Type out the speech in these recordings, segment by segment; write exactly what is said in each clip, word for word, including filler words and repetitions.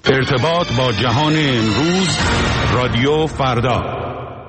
ارتباط با جهان امروز، رادیو فردا.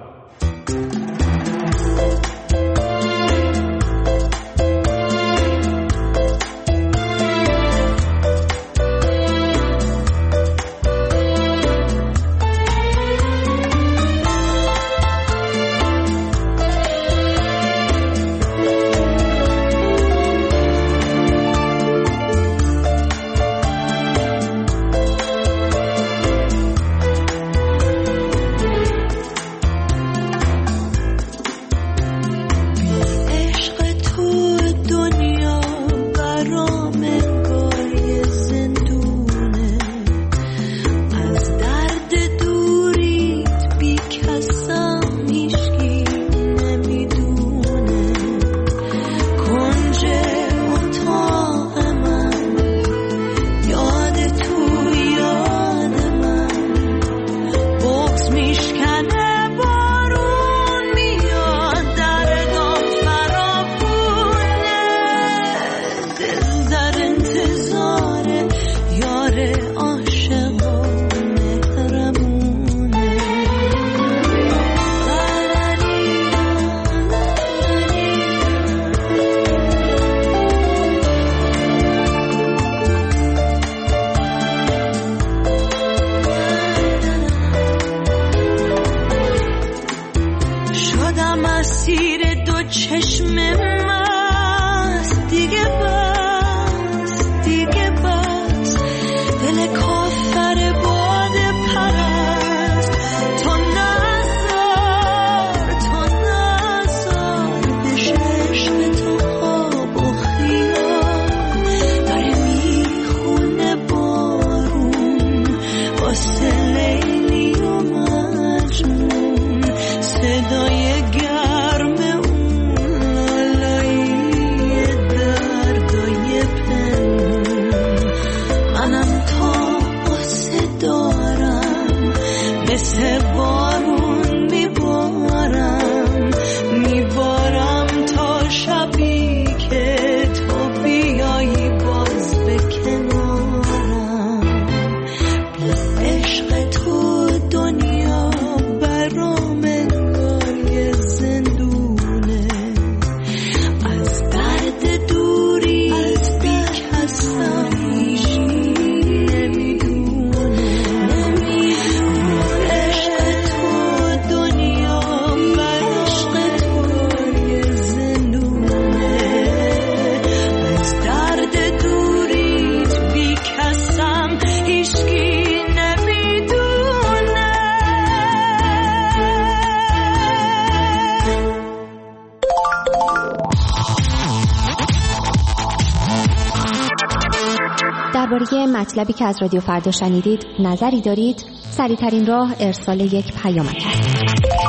درباره مطلبی که از رادیو فردا شنیدید نظری دارید؟ سریع‌ترین راه ارسال یک پیامک است.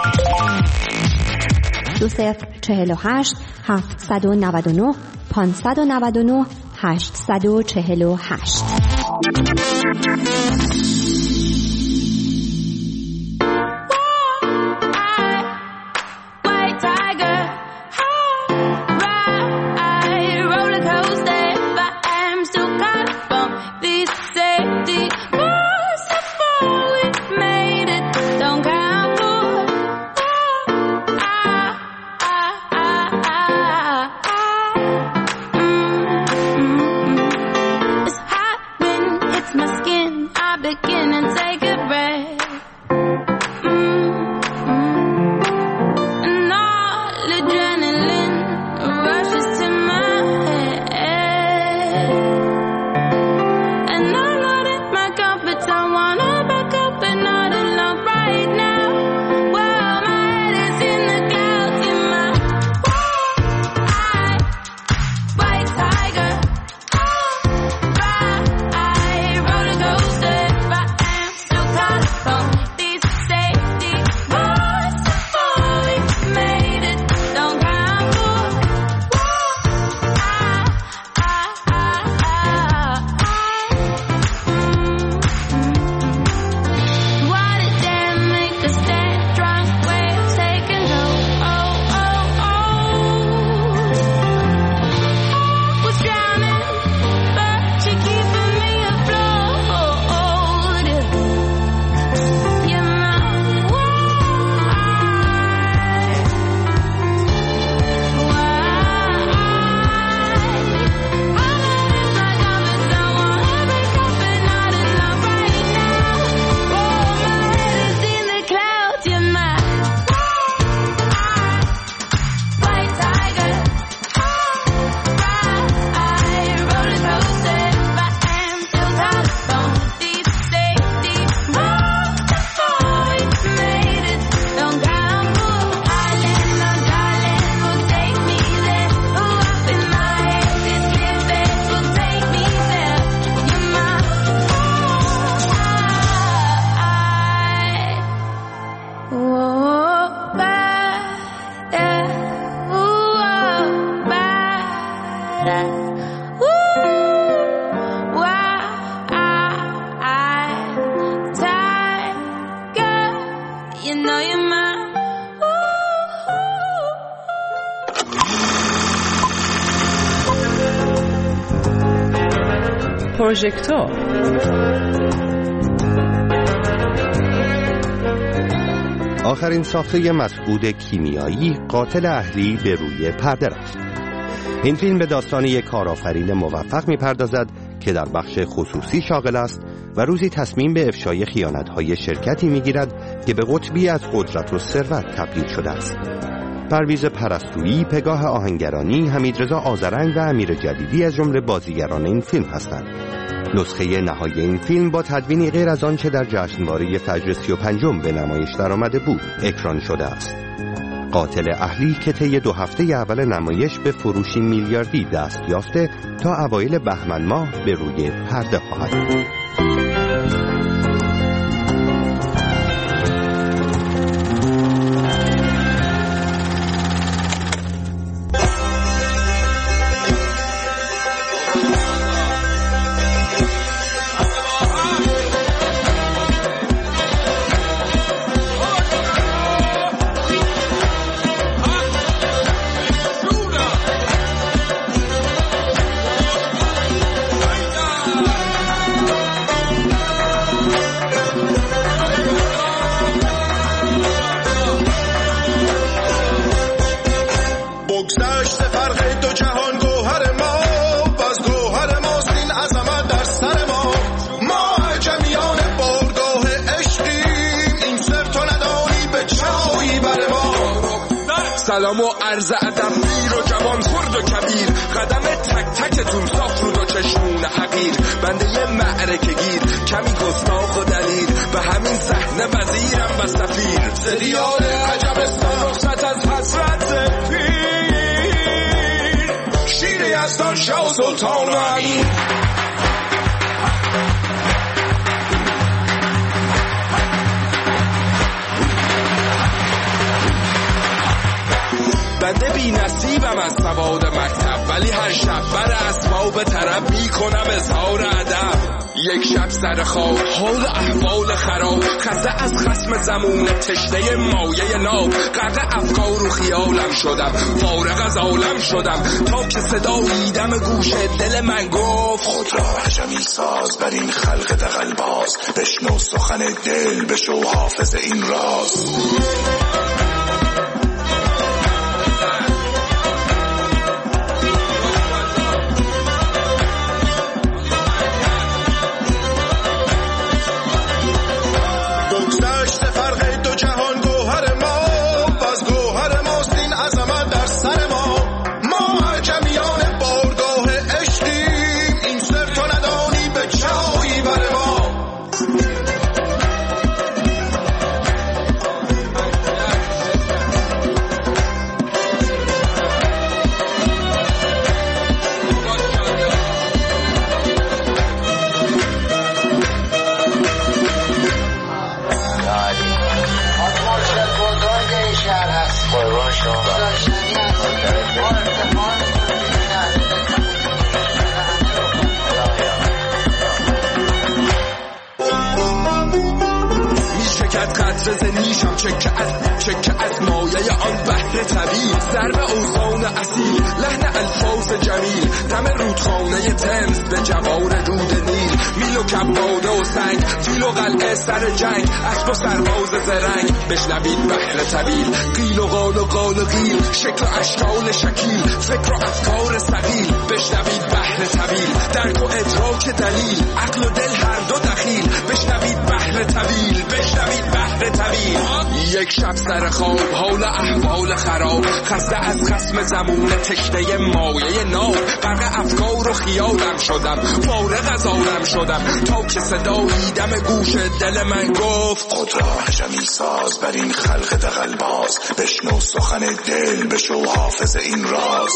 دو صفر چهل و هشت هفتصد و نود و نه پانصد و نود و نه هشتصد و چهل و هشت. پروژکتور. آخرین ساخته مسعود کیمیایی، قاتل اهلی، به روی پرده رفت. این فیلم به داستان یک کارآفرین موفق می‌پردازد که در بخش خصوصی شاغل است و روزی تصمیم به افشای خیانت‌های شرکتی می‌گیرد که به قطبی از قدرت و ثروت تبدیل شده است. پرویز پرستویی، پگاه آهنگرانی، حمیدرضا آذرنگ و امیر جدیدی از جمله بازیگران این فیلم هستند. نسخه نهایی این فیلم با تدوینی غیر از آنچه در جشنواره فجر سی و پنجم به نمایش درآمده بود اکران شده است. قاتل اهلی که طی دو هفته اول نمایش به فروشی میلیاردی دست یافته تا اوایل بهمن ماه به روی پرده خواهد بود. سلام و عرض ادب پیر و جوان خرد و کبیر، قدم تک تکتون صاف رود و چشمون حقیر، بنده یه معرکه گیر کمی گستاخ و دلیر، به همین صحنه وزیرم و سفیر، سریال عجبستان رخصت از حسرت پیر، شیر یزدان شاه و سلطان و امیر. بنده بی نصیبم از سواد مکتب، ولی هر شب بر اسباب طرب می کنم اظهار ادب. یک شب سر خواب حال احوال خراب، خسته از خصم زمون تشنه مایه ناب، غرق افکار و خیالم شدم، فارغ از عالم شدم، تا که صدایی دم گوش دل من گفت خود را عجمی ساز بر این خلق دغل‌باز، بشنو سخن دل بشو حافظ این راز. نیشم چکه از چکه از مایه آن بحر طویل، ضرب اوزان اصیل، لحن الفاظ جمیل، دم رودخانه تمز به جوار رود نیل، میل و کباده و سنگ، فیل و قلعه سر جنگ، اسب و سرباز زرنگ، بشنوید بحر طویل، قیل و قال و قال و قیل، شکل و اشکال شکیل، فکر و افکار ثقیل، بشنوید بحر طویل، درک و ادراک دلیل، عقل و دل هر دو دخیل، بشنوید بحر طویل، بشنوید بحر طویل. یک شب سر خواب حال احوال خراب، خسته از خصم زمون تشنه مایه ناب، غرق افکار و خیالم شدم، فارغ از عالم شدم، تا که صدایی دم گوش دل من گفت خود را عجمی ساز بر این خلق دغل‌باز، بشنو سخن دل بشو حافظ این راز.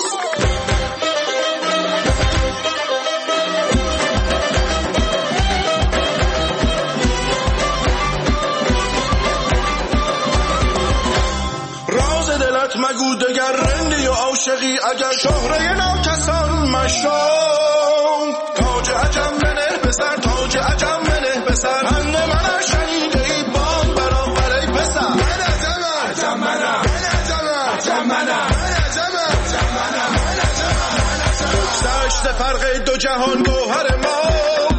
مگو دگر رندی و عاشقی اگر شهره ناکسان مشام، تاج عجم بنه بسر، تاج عجم بنه بسر، هنده من شنیده ای بان برابر ای پسر، من عجمم عجم منم، من عجمم عجم منم، من عجمم عجم منم، من عجمم. گذشته فرق دو جهان گوهر ما،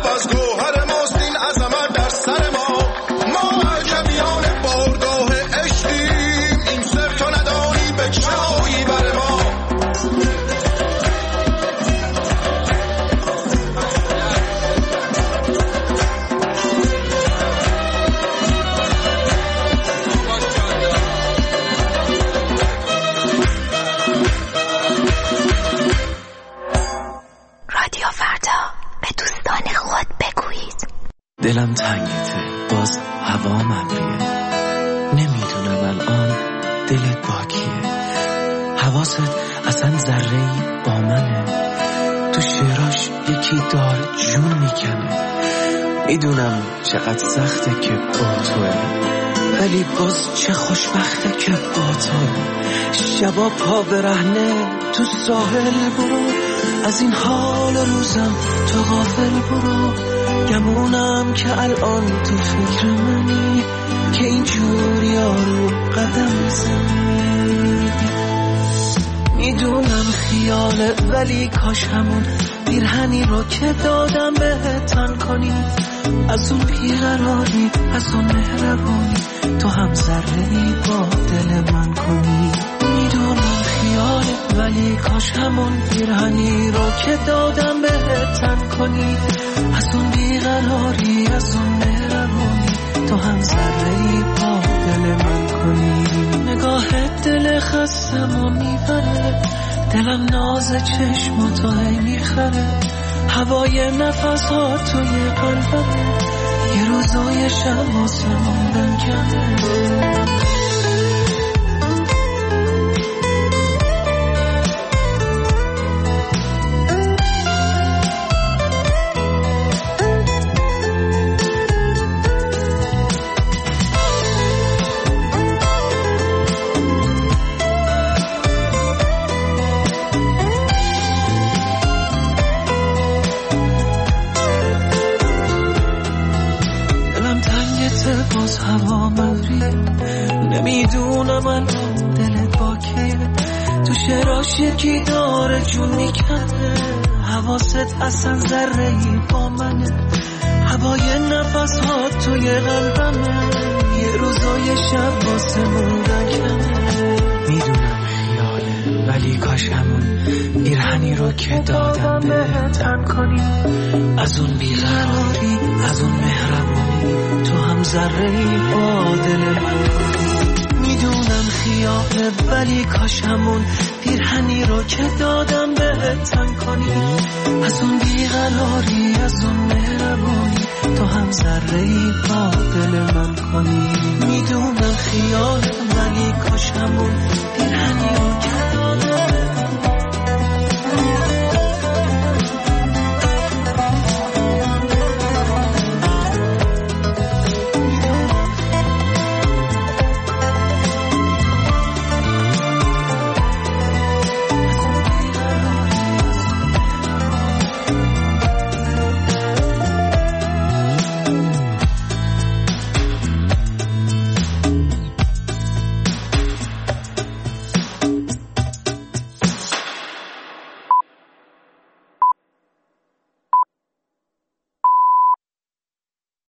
دلم تنگیته، باز هوا مبریه، نمیدونم الان دلت با کیه. حواست اصلا ذره‌ای با منه، تو شعراش یکی دار جون میکنه. میدونم چقدر سخته که با توه، ولی باز چه خوشبخته که با توه. شبا پا برهنه تو ساحل برو، از این حال روزم تو غافل برو. گمونم که الان تو فکر منی، که اینجوری یارو قدم زنی. میدونم خیاله ولی کاش همون پیرهنی رو که دادم بهت تن کنی. از اون بیقراری، از اون مهربونی، تو هم ذره‌ای با دل من کنی. میدونم خیاله ولی کاش همون پیرهنی رو که دادم بهت تن کنی. از اون بیقراری، از اون مهربونی، تو هم ذره‌ای با دل من کنی. نگاهت دل خستمو میبره، دلم ناز چشماتو هی میخره. هوای نفس ها توی قلبمه، یه روز و یه شب واسه موندن کمه. باز هوا مبریه، نمیدونم الان دلت با کیه. تو شعراش یکی داره جون میکنه، حواست اصلا ذره‌ای با منه. هوای نفس ها توی قلبمه، یه روز و یه شب واسه موندن کمه. میدونم خیاله ولی کاش همون پیرهنی رو که دادم بهت تن کنی. از اون بیقراری، از اون مهربونی، تو هم ذره‌ای با دل من کنی. میدونم خیاله ولی کاش همون پیرهنی رو که دادم بهت تن کنی. از اون بیقراری، از اون مهربونی، تو هم ذره‌ای با دل من کنی. میدونم خیاله ولی کاش همون پیرهنی رو